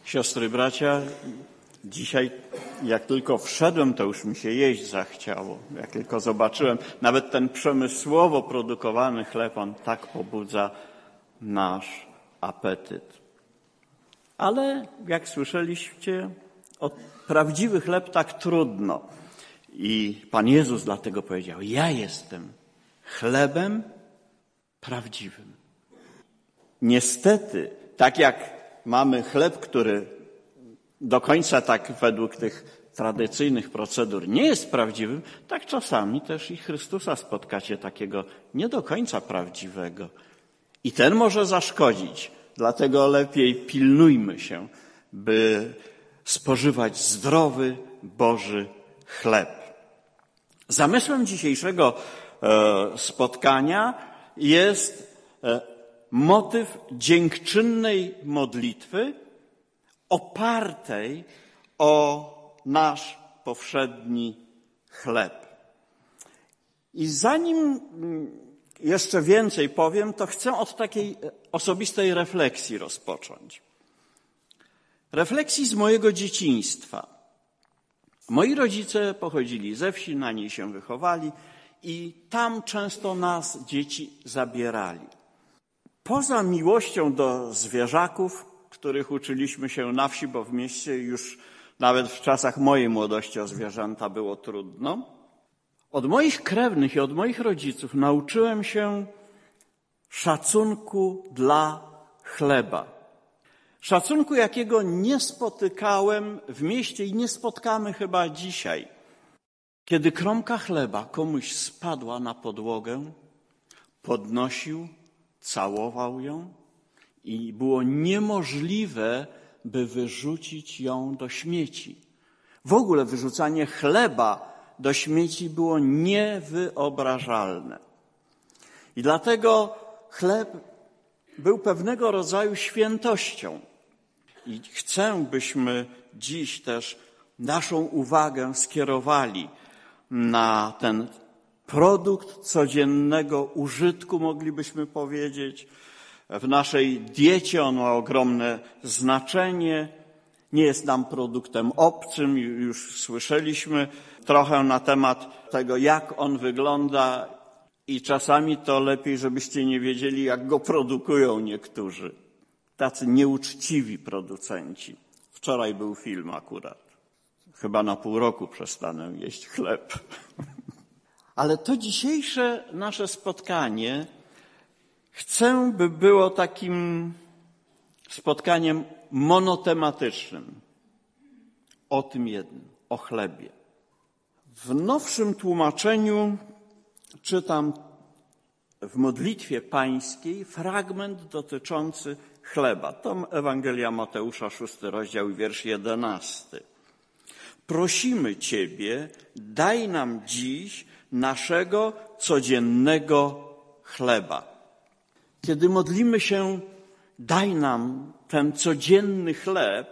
Siostry, bracia, dzisiaj jak tylko wszedłem, to już mi się jeść zachciało. Jak tylko zobaczyłem, nawet ten przemysłowo produkowany chleb, on tak pobudza nasz apetyt. Ale jak słyszeliście, prawdziwy chleb tak trudno. I Pan Jezus dlatego powiedział, ja jestem chlebem prawdziwym. Niestety, tak jak mamy chleb, który do końca tak według tych tradycyjnych procedur nie jest prawdziwym, tak czasami też i Chrystusa spotkacie takiego nie do końca prawdziwego. I ten może zaszkodzić, dlatego lepiej pilnujmy się, by spożywać zdrowy, Boży chleb. Zamysłem dzisiejszego spotkania jest motyw dziękczynnej modlitwy opartej o nasz powszedni chleb. I zanim jeszcze więcej powiem, to chcę od takiej osobistej refleksji rozpocząć. Refleksji z mojego dzieciństwa. Moi rodzice pochodzili ze wsi, na niej się wychowali i tam często nas dzieci zabierali. Poza miłością do zwierzaków, których uczyliśmy się na wsi, bo w mieście już nawet w czasach mojej młodości o zwierzęta było trudno, od moich krewnych i od moich rodziców nauczyłem się szacunku dla chleba. Szacunku, jakiego nie spotykałem w mieście i nie spotkamy chyba dzisiaj. Kiedy kromka chleba komuś spadła na podłogę, podnosił, całował ją i było niemożliwe, by wyrzucić ją do śmieci. W ogóle wyrzucanie chleba do śmieci było niewyobrażalne. I dlatego chleb był pewnego rodzaju świętością. I chcę, byśmy dziś też naszą uwagę skierowali na ten produkt codziennego użytku, moglibyśmy powiedzieć. W naszej diecie on ma ogromne znaczenie. Nie jest nam produktem obcym. Już słyszeliśmy trochę na temat tego, jak on wygląda i czasami to lepiej, żebyście nie wiedzieli, jak go produkują niektórzy. Tacy nieuczciwi producenci. Wczoraj był film akurat. Chyba na pół roku przestanę jeść chleb. Ale to dzisiejsze nasze spotkanie chcę, by było takim spotkaniem monotematycznym. O tym jednym, o chlebie. W nowszym tłumaczeniu czytam w modlitwie pańskiej fragment dotyczący chleba. To Ewangelia Mateusza, 6 rozdział, wiersz 11. Prosimy Ciebie, daj nam dziś naszego codziennego chleba. Kiedy modlimy się, daj nam ten codzienny chleb,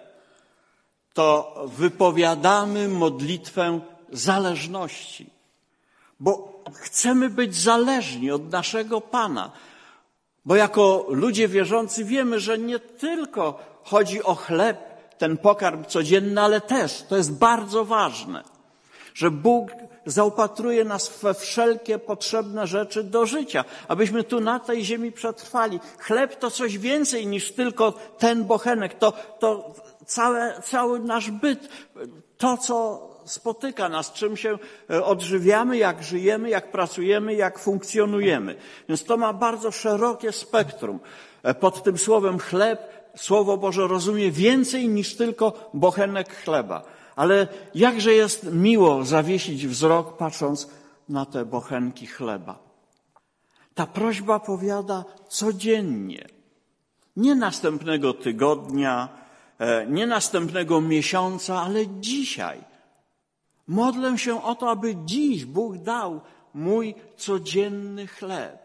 to wypowiadamy modlitwę zależności, bo chcemy być zależni od naszego Pana, bo jako ludzie wierzący wiemy, że nie tylko chodzi o chleb, ten pokarm codzienny, ale też, to jest bardzo ważne, że Bóg zaopatruje nas we wszelkie potrzebne rzeczy do życia, abyśmy tu na tej ziemi przetrwali. Chleb to coś więcej niż tylko ten bochenek, to cały nasz byt, to co spotyka nas, czym się odżywiamy, jak żyjemy, jak pracujemy, jak funkcjonujemy. Więc to ma bardzo szerokie spektrum. Pod tym słowem chleb Słowo Boże rozumie więcej niż tylko bochenek chleba. Ale jakże jest miło zawiesić wzrok, patrząc na te bochenki chleba. Ta prośba powiada codziennie. Nie następnego tygodnia, nie następnego miesiąca, ale dzisiaj. Modlę się o to, aby dziś Bóg dał mój codzienny chleb.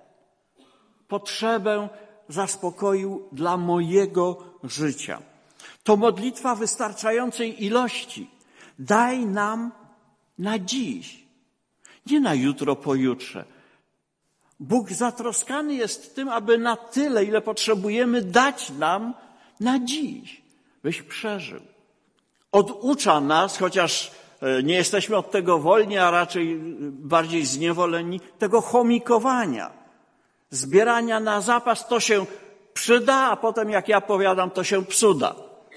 Potrzebę zaspokoił dla mojego życia. To modlitwa wystarczającej ilości. Daj nam na dziś, nie na jutro, pojutrze. Bóg zatroskany jest tym, aby na tyle, ile potrzebujemy, dać nam na dziś. byś przeżył. Oducza nas, chociaż nie jesteśmy od tego wolni, a raczej bardziej zniewoleni, tego chomikowania, zbierania na zapas, to się przyda, a potem, jak ja powiadam, to się psuda.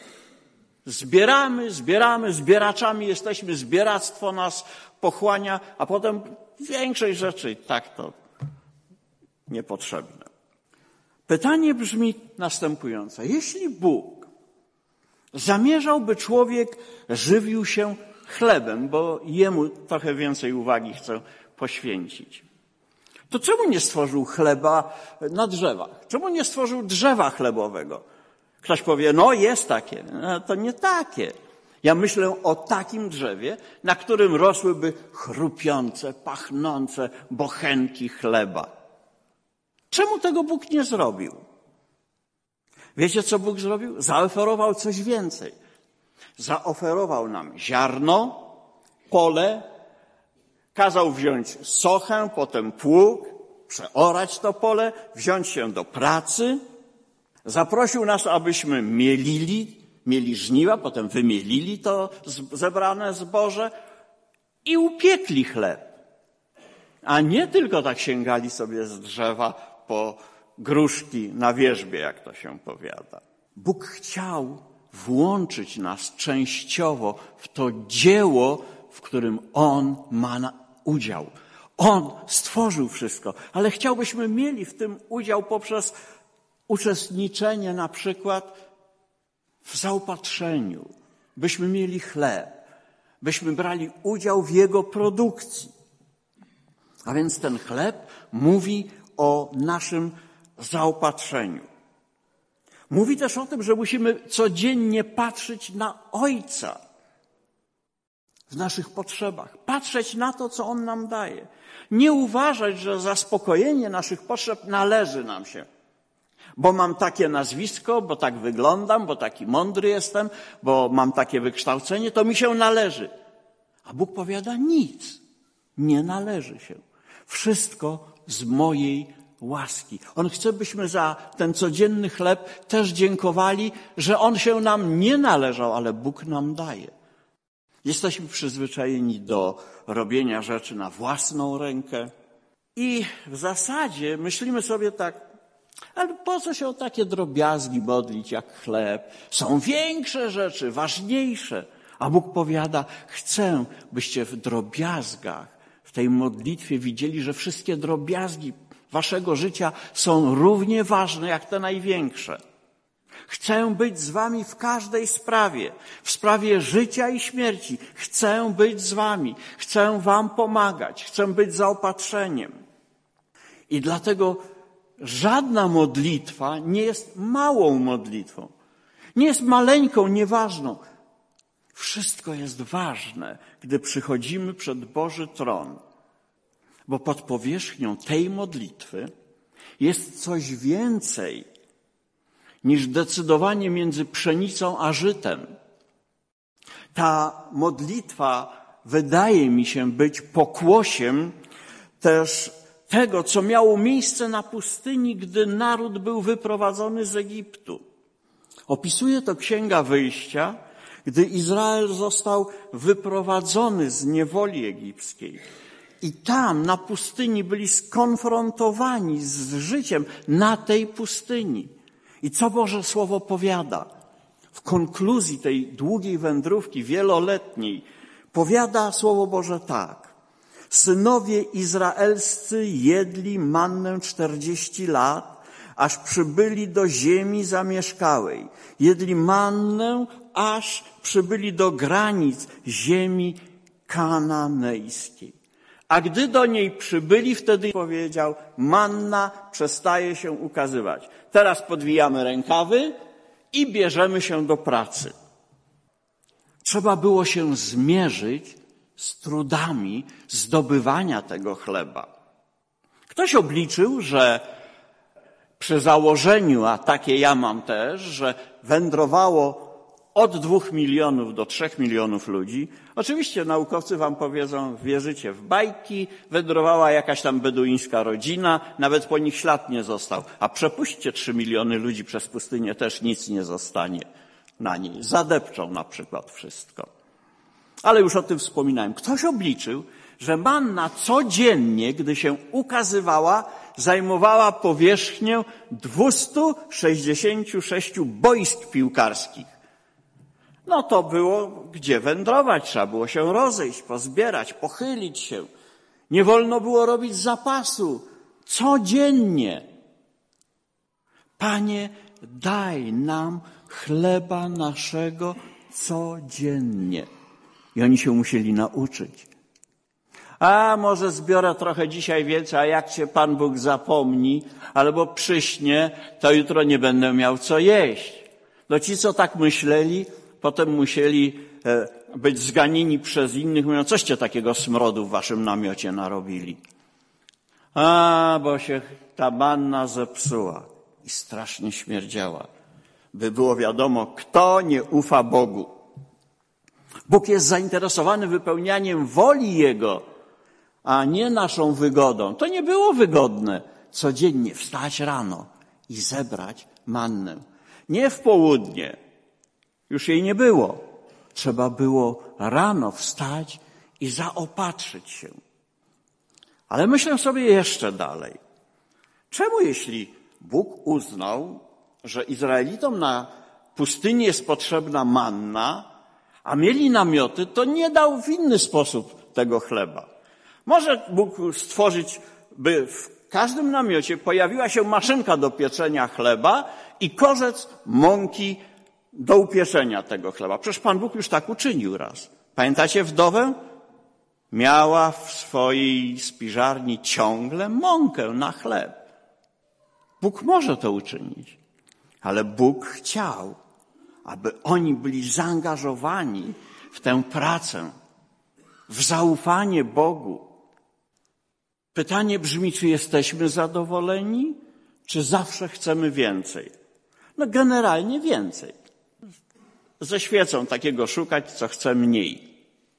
Zbieramy, zbieraczami jesteśmy, zbieractwo nas pochłania, a potem większej rzeczy tak to niepotrzebne. Pytanie brzmi następujące. Jeśli Bóg zamierzał, by człowiek żywił się chlebem, bo jemu trochę więcej uwagi chcę poświęcić, to czemu nie stworzył chleba na drzewach? Czemu nie stworzył drzewa chlebowego? Ktoś powie, no jest takie. No, to nie takie. Ja myślę o takim drzewie, na którym rosłyby chrupiące, pachnące bochenki chleba. Czemu tego Bóg nie zrobił? Wiecie, co Bóg zrobił? Zaoferował coś więcej. Zaoferował nam ziarno, pole, kazał wziąć sochę, potem pług, przeorać to pole, wziąć się do pracy. Zaprosił nas, abyśmy mieli żniwa, potem wymielili to zebrane zboże i upiekli chleb. A nie tylko tak sięgali sobie z drzewa po gruszki na wierzbie, jak to się powiada. Bóg chciał włączyć nas częściowo w to dzieło, w którym On ma udział. On stworzył wszystko, ale chciałbyśmy mieli w tym udział poprzez uczestniczenie na przykład w zaopatrzeniu, byśmy mieli chleb, byśmy brali udział w jego produkcji. A więc ten chleb mówi o naszym zaopatrzeniu. Mówi też o tym, że musimy codziennie patrzeć na Ojca w naszych potrzebach, patrzeć na to, co On nam daje. Nie uważać, że zaspokojenie naszych potrzeb należy nam się. Bo mam takie nazwisko, bo tak wyglądam, bo taki mądry jestem, bo mam takie wykształcenie, to mi się należy. A Bóg powiada, nic nie należy się. Wszystko z mojej łaski. On chce, byśmy za ten codzienny chleb też dziękowali, że on się nam nie należał, ale Bóg nam daje. Jesteśmy przyzwyczajeni do robienia rzeczy na własną rękę i w zasadzie myślimy sobie tak, ale po co się o takie drobiazgi modlić jak chleb? Są większe rzeczy, ważniejsze. A Bóg powiada, chcę, byście w drobiazgach, w tej modlitwie widzieli, że wszystkie drobiazgi waszego życia są równie ważne jak te największe. Chcę być z wami w każdej sprawie, w sprawie życia i śmierci. Chcę być z wami, chcę wam pomagać, chcę być zaopatrzeniem. I dlatego żadna modlitwa nie jest małą modlitwą. Nie jest maleńką, nieważną. Wszystko jest ważne, gdy przychodzimy przed Boży tron. Bo pod powierzchnią tej modlitwy jest coś więcej niż decydowanie między pszenicą a żytem. Ta modlitwa wydaje mi się być pokłosiem też tego, co miało miejsce na pustyni, gdy naród był wyprowadzony z Egiptu. Opisuje to Księga Wyjścia, gdy Izrael został wyprowadzony z niewoli egipskiej. I tam na pustyni byli skonfrontowani z życiem na tej pustyni. I co Boże Słowo powiada? W konkluzji tej długiej wędrówki wieloletniej powiada Słowo Boże tak. Synowie izraelscy jedli mannę 40 lat, aż przybyli do ziemi zamieszkałej. Jedli mannę, aż przybyli do granic ziemi kananejskiej. A gdy do niej przybyli, wtedy powiedział, manna przestaje się ukazywać. Teraz podwijamy rękawy i bierzemy się do pracy. Trzeba było się zmierzyć z trudami zdobywania tego chleba. Ktoś obliczył, że przy założeniu, a takie ja mam też, że wędrowało od 2 milionów do 3 milionów ludzi. Oczywiście naukowcy wam powiedzą, wierzycie w bajki, wędrowała jakaś tam beduińska rodzina, nawet po nich ślad nie został. A przepuśćcie 3 miliony ludzi przez pustynię, też nic nie zostanie. na niej, zadepczą na przykład wszystko. Ale już o tym wspominałem. Ktoś obliczył, że manna codziennie, gdy się ukazywała, zajmowała powierzchnię 266 boisk piłkarskich. No to było gdzie wędrować, trzeba było się rozejść, pozbierać, pochylić się. Nie wolno było robić zapasu. Codziennie. Panie, daj nam chleba naszego codziennie. I oni się musieli nauczyć. A może zbiorę trochę dzisiaj więcej, a jak się Pan Bóg zapomni albo przyśnie, to jutro nie będę miał co jeść. No ci, co tak myśleli, potem musieli być zganieni przez innych, mówią, coście takiego smrodu w waszym namiocie narobili. A, bo się ta manna zepsuła i strasznie śmierdziała. By było wiadomo, kto nie ufa Bogu. Bóg jest zainteresowany wypełnianiem woli Jego, a nie naszą wygodą. To nie było wygodne codziennie wstać rano i zebrać mannę. Nie w południe. Już jej nie było. Trzeba było rano wstać i zaopatrzyć się. Ale myślę sobie jeszcze dalej. Czemu jeśli Bóg uznał, że Izraelitom na pustyni jest potrzebna manna, a mieli namioty, to nie dał w inny sposób tego chleba? Może mógł stworzyć, by w każdym namiocie pojawiła się maszynka do pieczenia chleba i korzec mąki do upieczenia tego chleba. Przecież Pan Bóg już tak uczynił raz. Pamiętacie wdowę? Miała w swojej spiżarni ciągle mąkę na chleb. Bóg może to uczynić, ale Bóg chciał, aby oni byli zaangażowani w tę pracę, w zaufanie Bogu. Pytanie brzmi, czy jesteśmy zadowoleni, czy zawsze chcemy więcej? No generalnie więcej. Ze świecą takiego szukać, co chce mniej.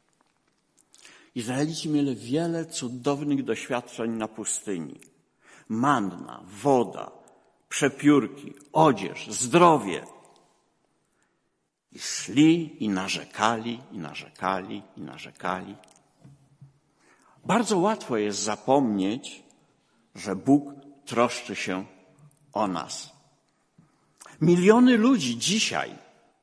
Izraelici mieli wiele cudownych doświadczeń na pustyni. Manna, woda, przepiórki, odzież, zdrowie. I szli i narzekali, i narzekali, i narzekali. Bardzo łatwo jest zapomnieć, że Bóg troszczy się o nas. Miliony ludzi dzisiaj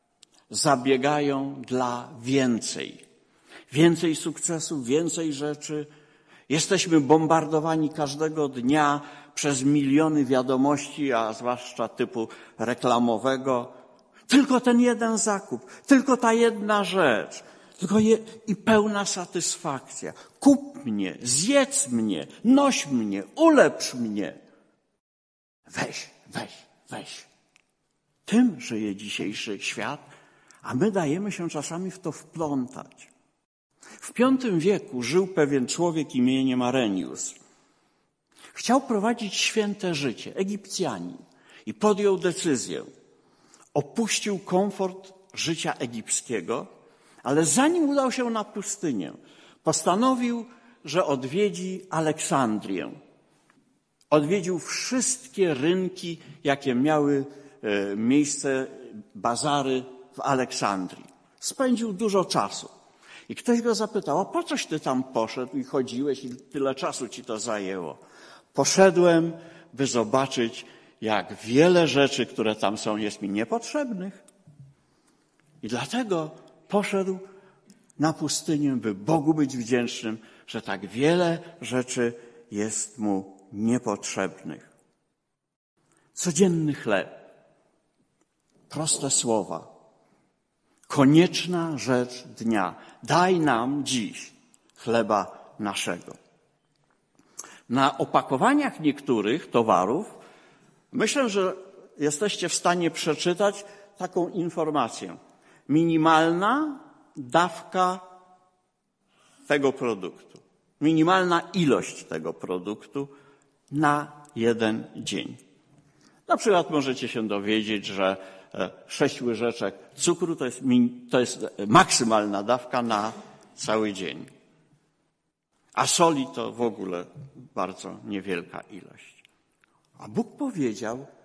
zabiegają dla więcej. Więcej sukcesów, więcej rzeczy. Jesteśmy bombardowani każdego dnia przez miliony wiadomości, a zwłaszcza typu reklamowego. Tylko ten jeden zakup, tylko ta jedna rzecz. I pełna satysfakcja. Kup mnie, zjedz mnie, noś mnie, ulepsz mnie. Weź, weź, weź. Tym żyje dzisiejszy świat, a my dajemy się czasami w to wplątać. W V wieku żył pewien człowiek imieniem Arenius. Chciał prowadzić święte życie, Egipcjanin, i podjął decyzję. Opuścił komfort życia egipskiego, ale zanim udał się na pustynię, postanowił, że odwiedzi Aleksandrię. Odwiedził wszystkie rynki, jakie miały miejsce, bazary w Aleksandrii. Spędził dużo czasu. I ktoś go zapytał, a po coś ty tam poszedł i chodziłeś i tyle czasu ci to zajęło? Poszedłem, by zobaczyć, jak wiele rzeczy, które tam są, jest mi niepotrzebnych. I dlatego poszedł na pustynię, by Bogu być wdzięcznym, że tak wiele rzeczy jest mu niepotrzebnych. Codzienny chleb, proste słowa, konieczna rzecz dnia. Daj nam dziś chleba naszego. Na opakowaniach niektórych towarów myślę, że jesteście w stanie przeczytać taką informację. Minimalna dawka tego produktu. Minimalna ilość tego produktu na jeden dzień. Na przykład możecie się dowiedzieć, że 6 łyżeczek cukru to jest maksymalna dawka na cały dzień. A soli to w ogóle bardzo niewielka ilość. A Bóg powiedział,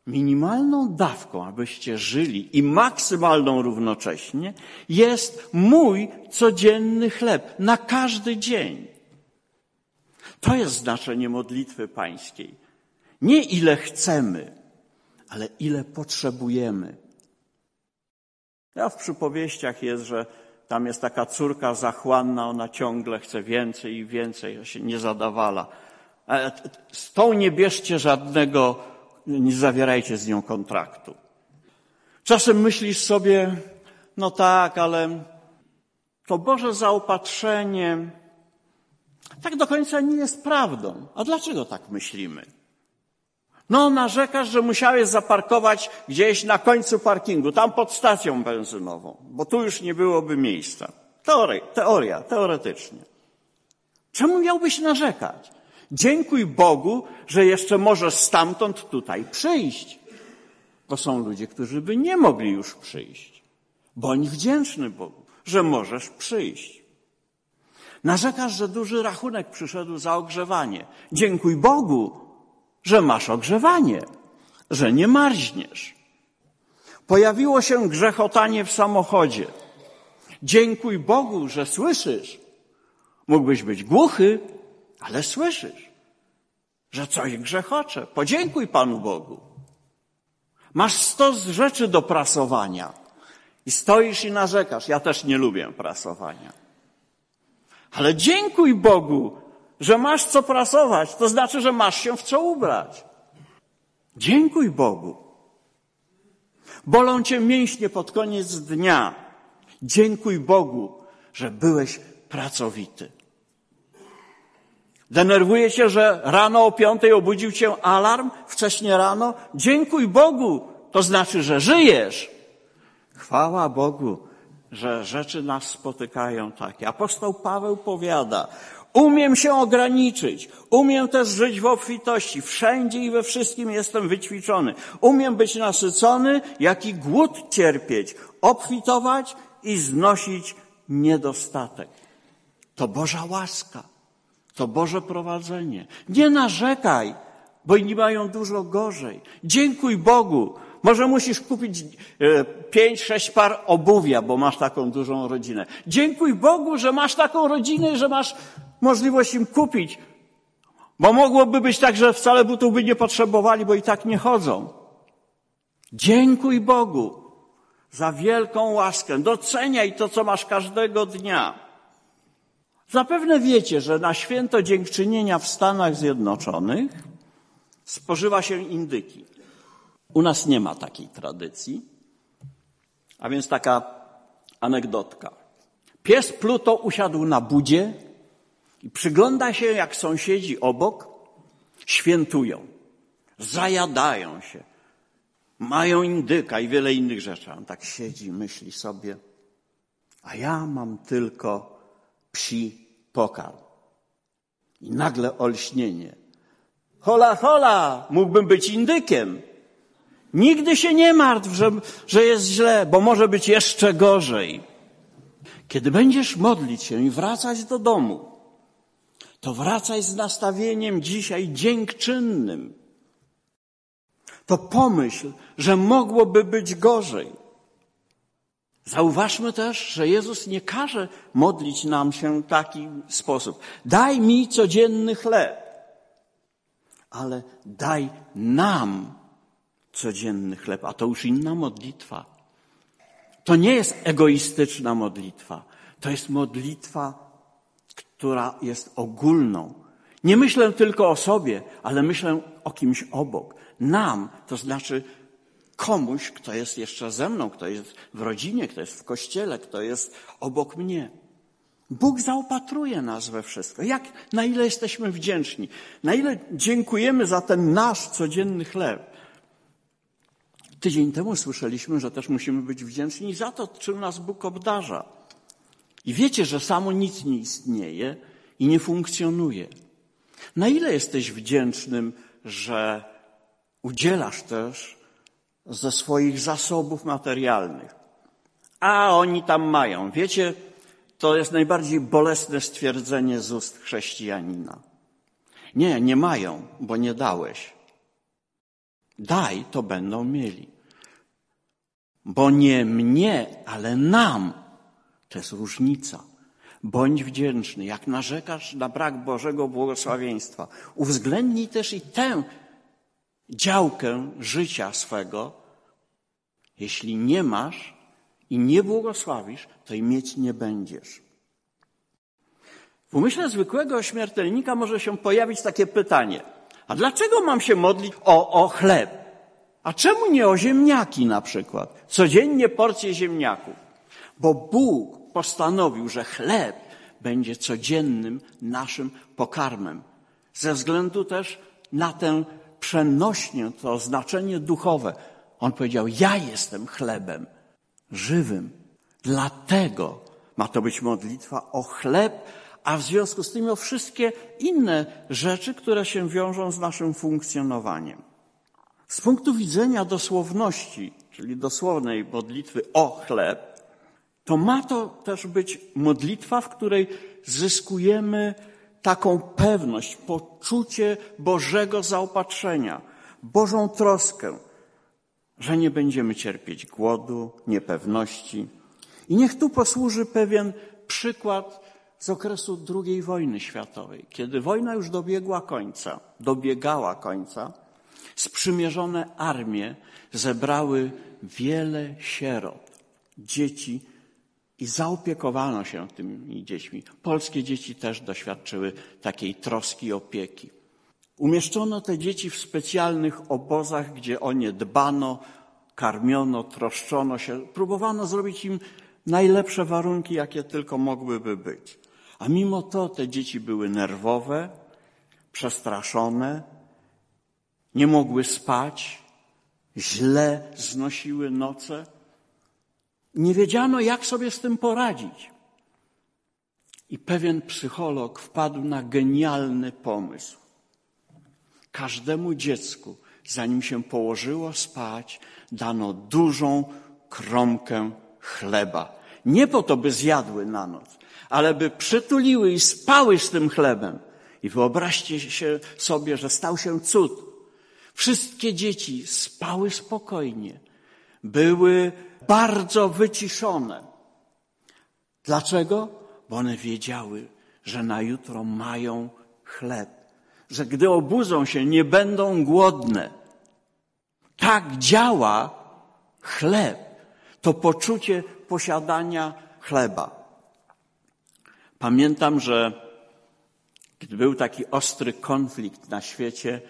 Minimalną dawką, abyście żyli i maksymalną równocześnie jest mój codzienny chleb na każdy dzień. To jest znaczenie modlitwy pańskiej. Nie ile chcemy, ale ile potrzebujemy. Ja w przypowieściach jest, że tam jest taka córka zachłanna, ona ciągle chce więcej i więcej, się nie zadawala. Z tą nie bierzcie żadnego, nie zawierajcie z nią kontraktu. Czasem myślisz sobie, no tak, ale to Boże zaopatrzenie tak do końca nie jest prawdą. A dlaczego tak myślimy? No, narzekasz, że musiałeś zaparkować gdzieś na końcu parkingu, tam pod stacją benzynową, bo tu już nie byłoby miejsca. Teoretycznie. Czemu miałbyś narzekać? Dziękuj Bogu, że jeszcze możesz stamtąd tutaj przyjść. Bo są ludzie, którzy by nie mogli już przyjść. Bądź wdzięczny Bogu, że możesz przyjść. Narzekasz, że duży rachunek przyszedł za ogrzewanie. Dziękuj Bogu, że masz ogrzewanie, że nie marzniesz. Pojawiło się grzechotanie w samochodzie. Dziękuj Bogu, że słyszysz. Mógłbyś być głuchy, ale słyszysz, że coś grzechocze. Podziękuj Panu Bogu. Masz 100 rzeczy do prasowania i stoisz i narzekasz. Ja też nie lubię prasowania. Ale dziękuj Bogu, że masz co prasować. To znaczy, że masz się w co ubrać. Dziękuj Bogu. Bolą cię mięśnie pod koniec dnia. Dziękuj Bogu, że byłeś pracowity. Denerwuje cię, że rano o 5 obudził cię alarm, wcześnie rano. Dziękuj Bogu, to znaczy, że żyjesz. Chwała Bogu, że rzeczy nas spotykają takie. Apostoł Paweł powiada, umiem się ograniczyć, umiem też żyć w obfitości, wszędzie i we wszystkim jestem wyćwiczony. Umiem być nasycony, jak i głód cierpieć, obfitować i znosić niedostatek. To Boża łaska. To Boże prowadzenie. Nie narzekaj, bo inni mają dużo gorzej. Dziękuj Bogu. Może musisz kupić 5-6 par obuwia, bo masz taką dużą rodzinę. Dziękuj Bogu, że masz taką rodzinę i że masz możliwość im kupić. Bo mogłoby być tak, że wcale butów by nie potrzebowali, bo i tak nie chodzą. Dziękuj Bogu za wielką łaskę. Doceniaj to, co masz każdego dnia. Zapewne wiecie, że na święto dziękczynienia w Stanach Zjednoczonych spożywa się indyki. U nas nie ma takiej tradycji, a więc taka anegdotka. Pies Pluto usiadł na budzie i przygląda się, jak sąsiedzi obok świętują, zajadają się, mają indyka i wiele innych rzeczy. On tak siedzi i myśli sobie, a ja mam tylko psi pokarm. I nagle olśnienie. Hola, hola, mógłbym być indykiem. Nigdy się nie martw, że jest źle, bo może być jeszcze gorzej. Kiedy będziesz modlić się i wracać do domu, to wracaj z nastawieniem dzisiaj dziękczynnym. To pomyśl, że mogłoby być gorzej. Zauważmy też, że Jezus nie każe modlić nam się w taki sposób. Daj mi codzienny chleb, ale daj nam codzienny chleb, a to już inna modlitwa. To nie jest egoistyczna modlitwa. To jest modlitwa, która jest ogólną. Nie myślę tylko o sobie, ale myślę o kimś obok. Nam, to znaczy komuś, kto jest jeszcze ze mną, kto jest w rodzinie, kto jest w kościele, kto jest obok mnie. Bóg zaopatruje nas we wszystko. Na ile jesteśmy wdzięczni, na ile dziękujemy za ten nasz codzienny chleb. Tydzień temu słyszeliśmy, że też musimy być wdzięczni za to, czym nas Bóg obdarza. I wiecie, że samo nic nie istnieje i nie funkcjonuje. Na ile jesteś wdzięcznym, że udzielasz też ze swoich zasobów materialnych? A oni tam mają. Wiecie, to jest najbardziej bolesne stwierdzenie z ust chrześcijanina. Nie mają, bo nie dałeś. Daj, to będą mieli. Bo nie mnie, ale nam. To jest różnica. Bądź wdzięczny. Jak narzekasz na brak Bożego błogosławieństwa, uwzględnij też i tę działkę życia swego. Jeśli nie masz i nie błogosławisz, to i mieć nie będziesz. W umyśle zwykłego śmiertelnika może się pojawić takie pytanie. A dlaczego mam się modlić o chleb? A czemu nie o ziemniaki na przykład? Codziennie porcje ziemniaków. Bo Bóg postanowił, że chleb będzie codziennym naszym pokarmem. Ze względu też na tę przenośnię, to znaczenie duchowe. On powiedział, ja jestem chlebem żywym. Dlatego ma to być modlitwa o chleb, a w związku z tym o wszystkie inne rzeczy, które się wiążą z naszym funkcjonowaniem. Z punktu widzenia dosłowności, czyli dosłownej modlitwy o chleb, to ma to też być modlitwa, w której zyskujemy taką pewność, poczucie Bożego zaopatrzenia, Bożą troskę, że nie będziemy cierpieć głodu, niepewności. I niech tu posłuży pewien przykład z okresu II wojny światowej, kiedy wojna już dobiegała końca, sprzymierzone armie zebrały wiele sierot, dzieci i zaopiekowano się tymi dziećmi. Polskie dzieci też doświadczyły takiej troski i opieki. Umieszczono te dzieci w specjalnych obozach, gdzie o nie dbano, karmiono, troszczono się. Próbowano zrobić im najlepsze warunki, jakie tylko mogłyby być. A mimo to te dzieci były nerwowe, przestraszone, nie mogły spać, źle znosiły noce. Nie wiedziano, jak sobie z tym poradzić. I pewien psycholog wpadł na genialny pomysł. Każdemu dziecku, zanim się położyło spać, dano dużą kromkę chleba. Nie po to, by zjadły na noc, ale by przytuliły i spały z tym chlebem. I wyobraźcie sobie, że stał się cud. Wszystkie dzieci spały spokojnie, były bardzo wyciszone. Dlaczego? Bo one wiedziały, że na jutro mają chleb, że gdy obudzą się, nie będą głodne. Tak działa chleb, to poczucie posiadania chleba. Pamiętam, że gdy był taki ostry konflikt na świecie,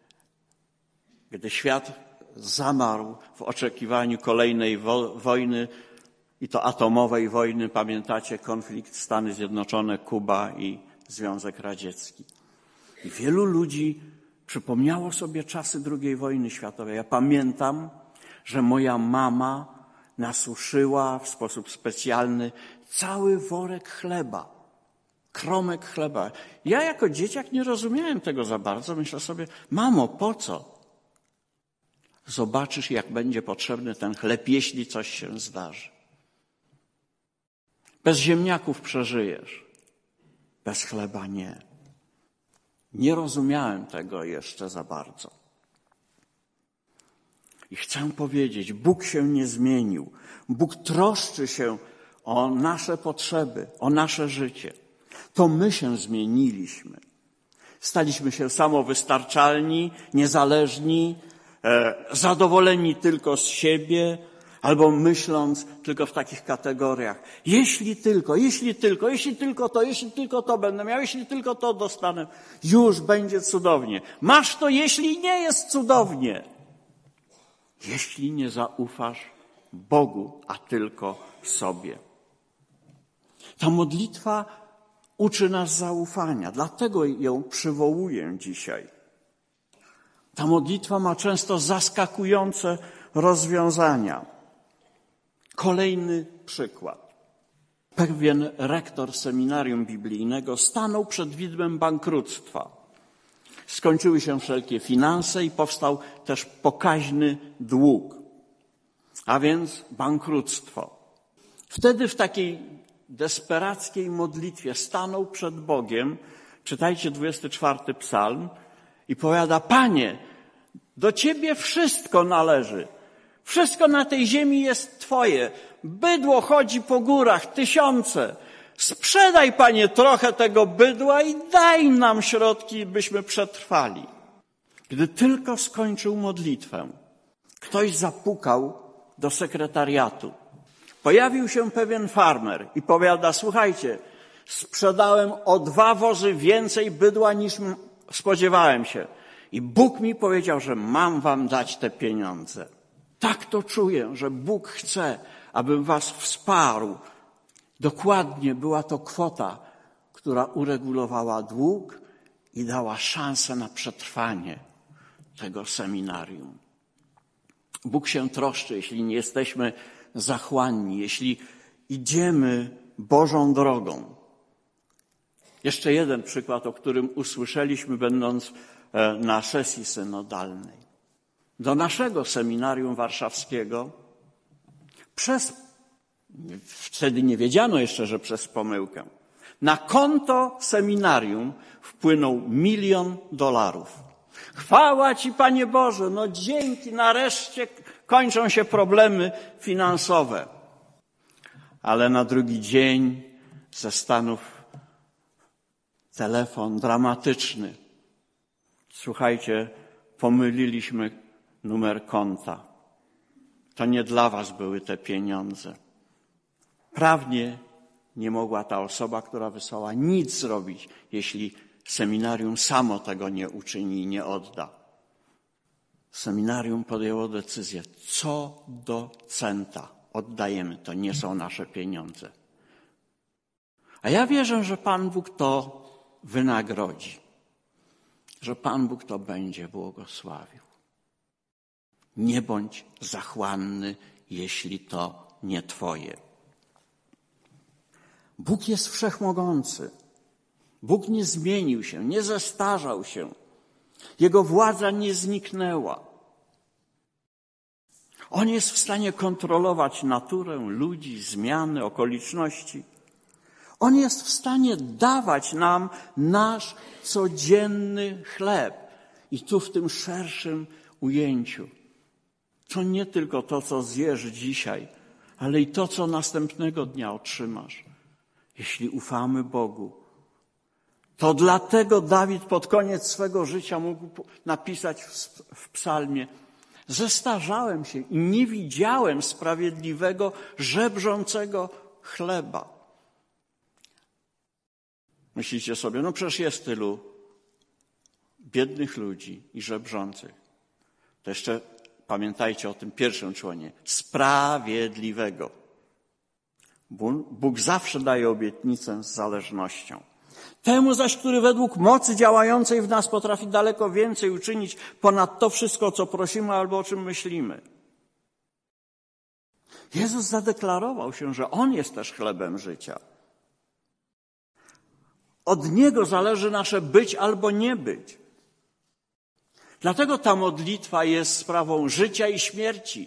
gdy świat zamarł w oczekiwaniu kolejnej wojny, i to atomowej wojny, pamiętacie, konflikt Stany Zjednoczone, Kuba i Związek Radziecki. I wielu ludzi przypomniało sobie czasy II wojny światowej. Ja pamiętam, że moja mama nasuszyła w sposób specjalny cały worek chleba, kromek chleba. Ja jako dzieciak nie rozumiałem tego za bardzo. Myślę sobie, mamo, po co? Zobaczysz, jak będzie potrzebny ten chleb, jeśli coś się zdarzy. Bez ziemniaków przeżyjesz, bez chleba nie. Nie rozumiałem tego jeszcze za bardzo. I chcę powiedzieć, Bóg się nie zmienił. Bóg troszczy się o nasze potrzeby, o nasze życie. To my się zmieniliśmy. Staliśmy się samowystarczalni, niezależni, zadowoleni tylko z siebie, albo myśląc tylko w takich kategoriach. Jeśli tylko to będę miał, jeśli tylko to dostanę, już będzie cudownie. Masz to, jeśli nie jest cudownie. Jeśli nie zaufasz Bogu, a tylko sobie. Ta modlitwa uczy nas zaufania, dlatego ją przywołuję dzisiaj. Ta modlitwa ma często zaskakujące rozwiązania. Kolejny przykład. Pewien rektor seminarium biblijnego stanął przed widmem bankructwa. Skończyły się wszelkie finanse i powstał też pokaźny dług, a więc bankructwo. Wtedy w takiej desperackiej modlitwie stanął przed Bogiem, czytajcie 24 psalm, i powiada: Panie, Do Ciebie wszystko należy. Wszystko na tej ziemi jest Twoje. Bydło chodzi po górach, tysiące. Sprzedaj, Panie, trochę tego bydła i daj nam środki, byśmy przetrwali. Gdy tylko skończył modlitwę, ktoś zapukał do sekretariatu. Pojawił się pewien farmer i powiada: słuchajcie, sprzedałem o 2 wozy więcej bydła niż spodziewałem się. I Bóg mi powiedział, że mam wam dać te pieniądze. Tak to czuję, że Bóg chce, abym was wsparł. Dokładnie była to kwota, która uregulowała dług i dała szansę na przetrwanie tego seminarium. Bóg się troszczy, jeśli nie jesteśmy zachłanni, jeśli idziemy Bożą drogą. Jeszcze jeden przykład, o którym usłyszeliśmy, będąc na sesji synodalnej. Do naszego seminarium warszawskiego wtedy nie wiedziano jeszcze, że przez pomyłkę, na konto seminarium wpłynął $1 000 000. Chwała Ci, Panie Boże, no dzięki, nareszcie kończą się problemy finansowe. Ale na drugi dzień ze Stanów telefon dramatyczny. Słuchajcie, pomyliliśmy numer konta. To nie dla was były te pieniądze. Prawnie nie mogła ta osoba, która wysłała, nic zrobić, jeśli seminarium samo tego nie uczyni i nie odda. Seminarium podjęło decyzję, co do centa oddajemy. To nie są nasze pieniądze. A ja wierzę, że Pan Bóg to wynagrodzi. Że Pan Bóg to będzie błogosławił. Nie bądź zachłanny, jeśli to nie Twoje. Bóg jest wszechmogący. Bóg nie zmienił się, nie zestarzał się. Jego władza nie zniknęła. On jest w stanie kontrolować naturę, ludzi, zmiany, okoliczności. On jest w stanie dawać nam nasz codzienny chleb. I tu w tym szerszym ujęciu. To nie tylko to, co zjesz dzisiaj, ale i to, co następnego dnia otrzymasz. Jeśli ufamy Bogu. To dlatego Dawid pod koniec swego życia mógł napisać w psalmie: zestarzałem się i nie widziałem sprawiedliwego, żebrzącego chleba. Myślicie sobie, no przecież jest tylu biednych ludzi i żebrzących. To jeszcze pamiętajcie o tym pierwszym członie. Sprawiedliwego. Bóg zawsze daje obietnicę z zależnością. Temu zaś, który według mocy działającej w nas potrafi daleko więcej uczynić ponad to wszystko, co prosimy albo o czym myślimy. Jezus zadeklarował się, że On jest też chlebem życia. Od Niego zależy nasze być albo nie być. Dlatego ta modlitwa jest sprawą życia i śmierci.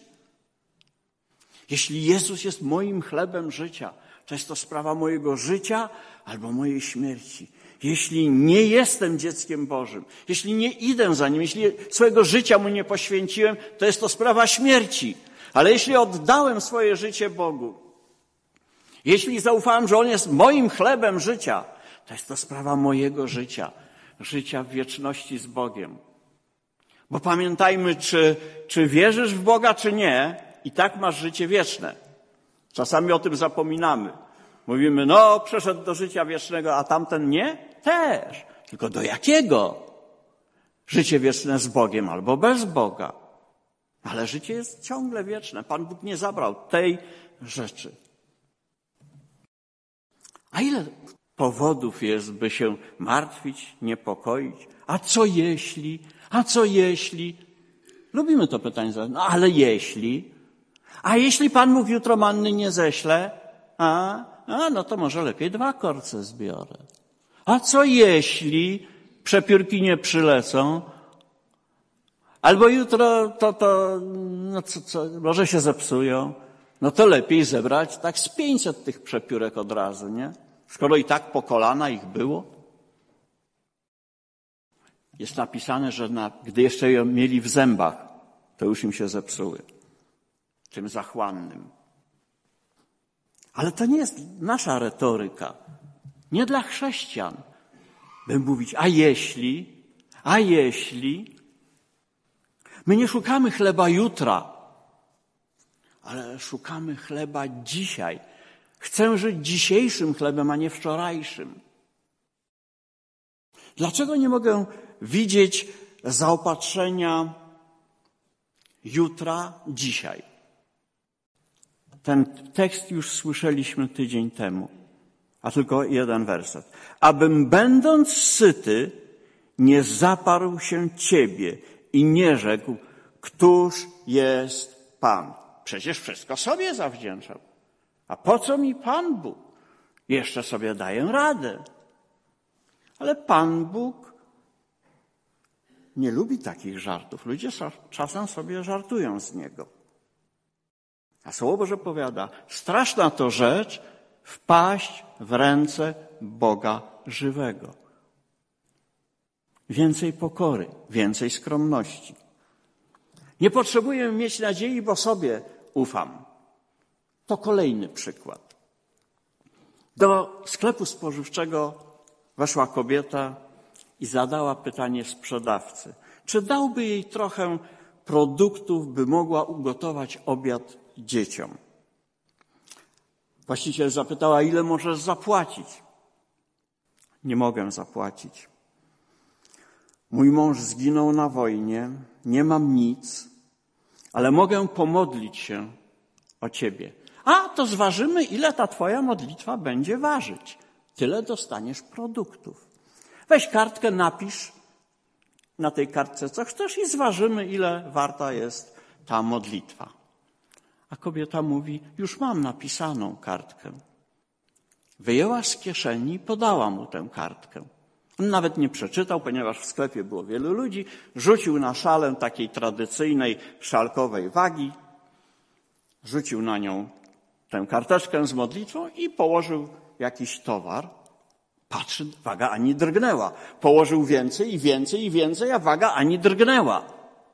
Jeśli Jezus jest moim chlebem życia, to jest to sprawa mojego życia albo mojej śmierci. Jeśli nie jestem dzieckiem Bożym, jeśli nie idę za Nim, jeśli swojego życia Mu nie poświęciłem, to jest to sprawa śmierci. Ale jeśli oddałem swoje życie Bogu, jeśli zaufałem, że On jest moim chlebem życia, to jest to sprawa mojego życia, życia w wieczności z Bogiem. Bo pamiętajmy, czy wierzysz w Boga, czy nie, i tak masz życie wieczne. Czasami o tym zapominamy. Mówimy, no przeszedł do życia wiecznego, a tamten nie? Też. Tylko do jakiego? Życie wieczne z Bogiem albo bez Boga. Ale życie jest ciągle wieczne. Pan Bóg nie zabrał tej rzeczy. A ile powodów jest, by się martwić, niepokoić? A co jeśli? A co jeśli? Lubimy to pytanie. No ale jeśli? A jeśli Pan Bóg jutro manny nie ześle? No to może lepiej 2 korce zbiorę. A co jeśli przepiórki nie przylecą? Albo jutro może się zepsują. No to lepiej zebrać tak z 500 tych przepiórek od razu, nie? Skoro i tak po kolana ich było. Jest napisane, że gdy jeszcze je mieli w zębach, to już im się zepsuły. Tym zachłannym. Ale to nie jest nasza retoryka. Nie dla chrześcijan. By mówić, a jeśli. My nie szukamy chleba jutra, ale szukamy chleba dzisiaj. Chcę żyć dzisiejszym chlebem, a nie wczorajszym. Dlaczego nie mogę widzieć zaopatrzenia jutra, dzisiaj? Ten tekst już słyszeliśmy tydzień temu, a tylko jeden werset. Abym będąc syty, nie zaparł się Ciebie i nie rzekł, któż jest Pan. Przecież wszystko sobie zawdzięczam. A po co mi Pan Bóg? Jeszcze sobie daję radę. Ale Pan Bóg nie lubi takich żartów. Ludzie czasem sobie żartują z Niego. A Słowo Boże powiada, straszna to rzecz wpaść w ręce Boga żywego. Więcej pokory, więcej skromności. Nie potrzebuję mieć nadziei, bo sobie ufam. To kolejny przykład. Do sklepu spożywczego weszła kobieta i zadała pytanie sprzedawcy, czy dałby jej trochę produktów, by mogła ugotować obiad dzieciom. Właściciel zapytała, ile możesz zapłacić? Nie mogę zapłacić. Mój mąż zginął na wojnie, nie mam nic, ale mogę pomodlić się o ciebie. A, to zważymy, ile ta twoja modlitwa będzie ważyć. Tyle dostaniesz produktów. Weź kartkę, napisz na tej kartce, co chcesz i zważymy, ile warta jest ta modlitwa. A kobieta mówi, już mam napisaną kartkę. Wyjęła z kieszeni i podała mu tę kartkę. On nawet nie przeczytał, ponieważ w sklepie było wielu ludzi. Rzucił na szalę takiej tradycyjnej szalkowej wagi. Rzucił na nią tę karteczkę z modlitwą i położył jakiś towar. Patrzy, waga ani drgnęła. Położył więcej i więcej i więcej, a waga ani drgnęła.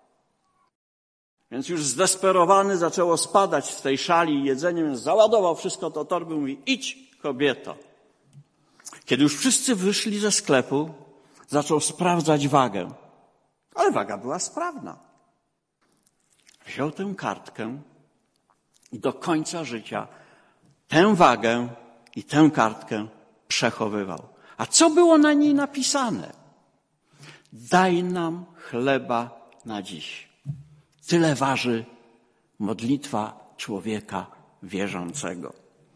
Więc już zdesperowany zaczęło spadać z tej szali jedzenie, więc załadował wszystko do torby i mówi, idź kobieto. Kiedy już wszyscy wyszli ze sklepu, zaczął sprawdzać wagę. Ale waga była sprawna. Wziął tę kartkę i do końca życia tę wagę i tę kartkę przechowywał. A co było na niej napisane? Daj nam chleba na dziś. Tyle waży modlitwa człowieka wierzącego.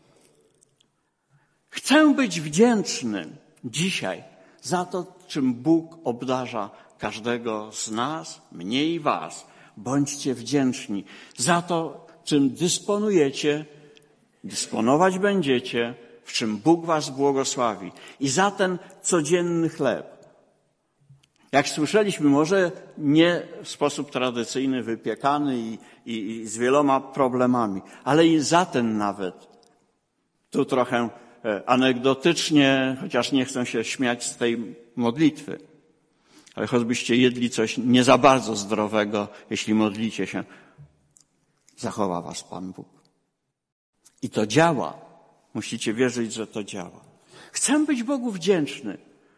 Chcę być wdzięczny dzisiaj za to, czym Bóg obdarza każdego z nas, mnie i was. Bądźcie wdzięczni za to, czym dysponujecie, dysponować będziecie, w czym Bóg was błogosławi. I za ten codzienny chleb. Jak słyszeliśmy, może nie w sposób tradycyjny, wypiekany i z wieloma problemami, ale i za ten nawet. Tu trochę anegdotycznie, chociaż nie chcę się śmiać z tej modlitwy. Ale choćbyście jedli coś nie za bardzo zdrowego, jeśli modlicie się, zachowa was Pan Bóg. I to działa. Musicie wierzyć, że to działa. Chcę być Bogu wdzięczny,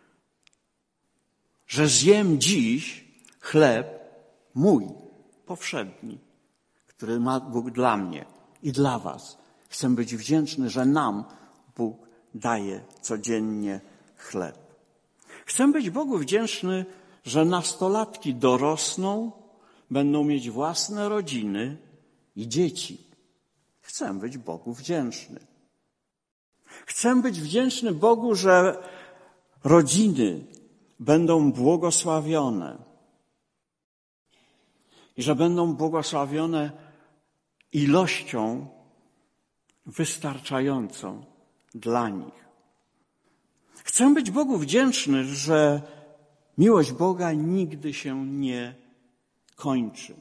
że zjem dziś chleb mój, powszedni, który ma Bóg dla mnie i dla was. Chcę być wdzięczny, że nam Bóg daje codziennie chleb. Chcę być Bogu wdzięczny, że nastolatki dorosną, będą mieć własne rodziny i dzieci. Chcę być Bogu wdzięczny. Chcę być wdzięczny Bogu, że rodziny będą błogosławione i że będą błogosławione ilością wystarczającą dla nich. Chcę być Bogu wdzięczny, że miłość Boga nigdy się nie kończy.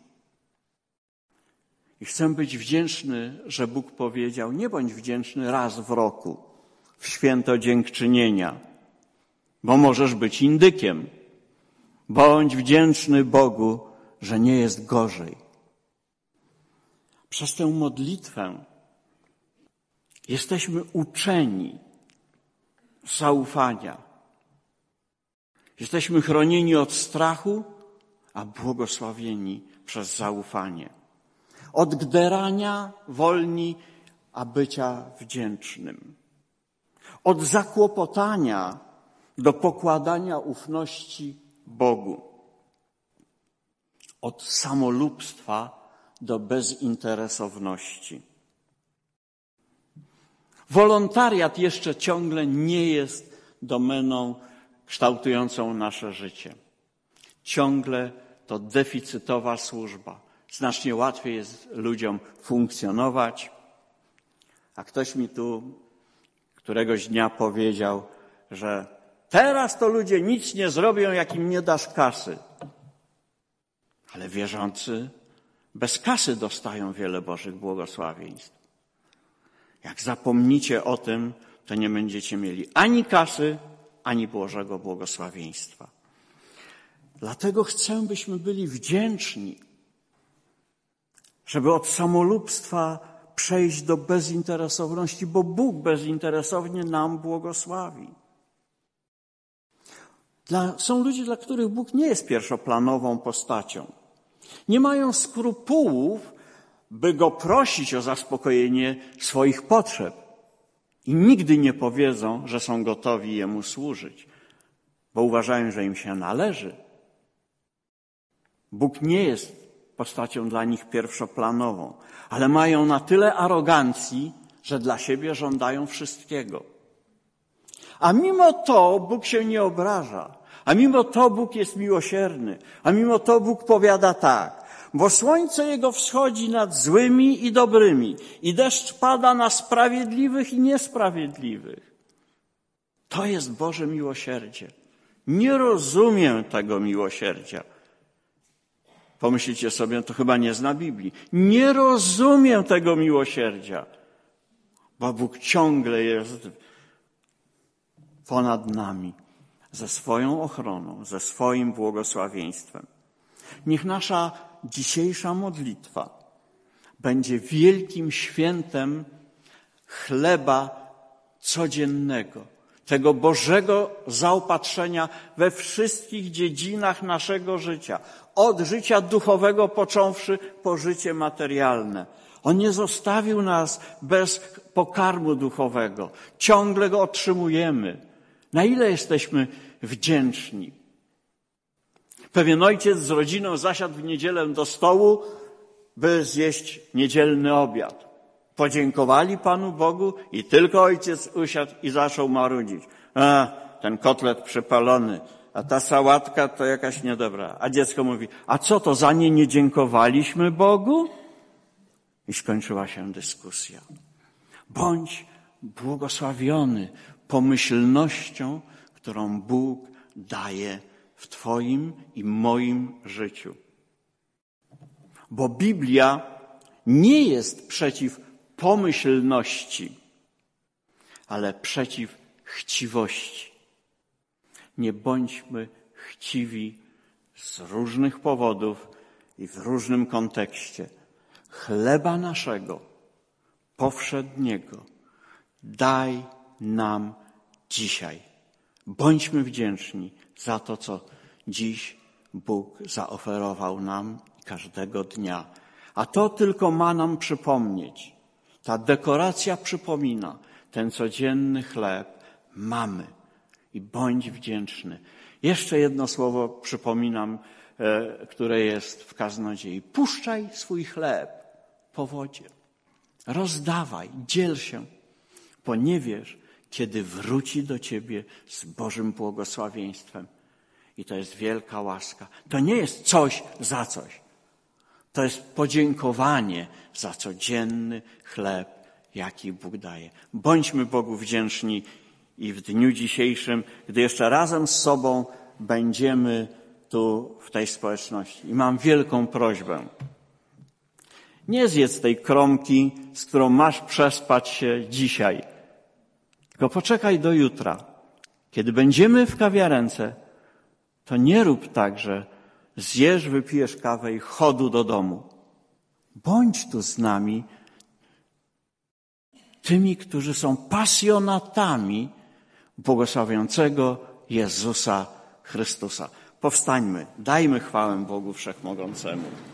I chcę być wdzięczny, że Bóg powiedział, nie bądź wdzięczny raz w roku, w święto dziękczynienia, bo możesz być indykiem, Bądź wdzięczny Bogu, że nie jest gorzej. Przez tę modlitwę jesteśmy uczeni zaufania. Jesteśmy chronieni od strachu, a błogosławieni przez zaufanie. Od gderania wolni, a bycia wdzięcznym. Od zakłopotania do pokładania ufności Bogu. Od samolubstwa do bezinteresowności. Wolontariat jeszcze ciągle nie jest domeną kształtującą nasze życie. Ciągle to deficytowa służba. Znacznie łatwiej jest ludziom funkcjonować. A ktoś mi tu któregoś dnia powiedział, że teraz to ludzie nic nie zrobią, jak im nie dasz kasy. Ale wierzący bez kasy dostają wiele Bożych błogosławieństw. Jak zapomnicie o tym, to nie będziecie mieli ani kasy, ani Bożego błogosławieństwa. Dlatego chcę, byśmy byli wdzięczni, żeby od samolubstwa przejść do bezinteresowności, bo Bóg bezinteresownie nam błogosławi. Są ludzie, dla których Bóg nie jest pierwszoplanową postacią. Nie mają skrupułów, by Go prosić o zaspokojenie swoich potrzeb. I nigdy nie powiedzą, że są gotowi Jemu służyć, bo uważają, że im się należy. Bóg nie jest postacią dla nich pierwszoplanową, ale mają na tyle arogancji, że dla siebie żądają wszystkiego. A mimo to Bóg się nie obraża, a mimo to Bóg jest miłosierny, a mimo to Bóg powiada tak: bo słońce Jego wschodzi nad złymi i dobrymi i deszcz pada na sprawiedliwych i niesprawiedliwych. To jest Boże miłosierdzie. Nie rozumiem tego miłosierdzia. Pomyślicie sobie, to chyba nie zna Biblii. Nie rozumiem tego miłosierdzia, bo Bóg ciągle jest ponad nami, ze swoją ochroną, ze swoim błogosławieństwem. Niech nasza dzisiejsza modlitwa będzie wielkim świętem chleba codziennego, tego Bożego zaopatrzenia we wszystkich dziedzinach naszego życia, od życia duchowego począwszy po życie materialne. On nie zostawił nas bez pokarmu duchowego. Ciągle go otrzymujemy. Na ile jesteśmy wdzięczni? Pewien ojciec z rodziną zasiadł w niedzielę do stołu, by zjeść niedzielny obiad. Podziękowali Panu Bogu i tylko ojciec usiadł i zaczął marudzić. Ten kotlet przypalony, a ta sałatka to jakaś niedobra. A dziecko mówi, a co to, za nie dziękowaliśmy Bogu? I skończyła się dyskusja. Bądź błogosławiony pomyślnością, którą Bóg daje w Twoim i moim życiu. Bo Biblia nie jest przeciw pomyślności, ale przeciw chciwości. Nie bądźmy chciwi z różnych powodów i w różnym kontekście. Chleba naszego powszedniego daj nam dzisiaj. Bądźmy wdzięczni za to, co dziś Bóg zaoferował nam każdego dnia. A to tylko ma nam przypomnieć. Ta dekoracja przypomina, ten codzienny chleb mamy i bądź wdzięczny. Jeszcze jedno słowo przypominam, które jest w kaznodziei. Puszczaj swój chleb po wodzie. Rozdawaj, dziel się, bo nie wiesz, kiedy wróci do ciebie z Bożym błogosławieństwem. I to jest wielka łaska. To nie jest coś za coś. To jest podziękowanie za codzienny chleb, jaki Bóg daje. Bądźmy Bogu wdzięczni i w dniu dzisiejszym, gdy jeszcze razem z sobą będziemy tu w tej społeczności. I mam wielką prośbę. Nie zjedz tej kromki, z którą masz przespać się dzisiaj. Tylko poczekaj do jutra, kiedy będziemy w kawiarence, to nie rób tak, że zjesz, wypijesz kawę i chodu do domu. Bądź tu z nami, tymi, którzy są pasjonatami błogosławiącego Jezusa Chrystusa. Powstańmy, dajmy chwałę Bogu Wszechmogącemu.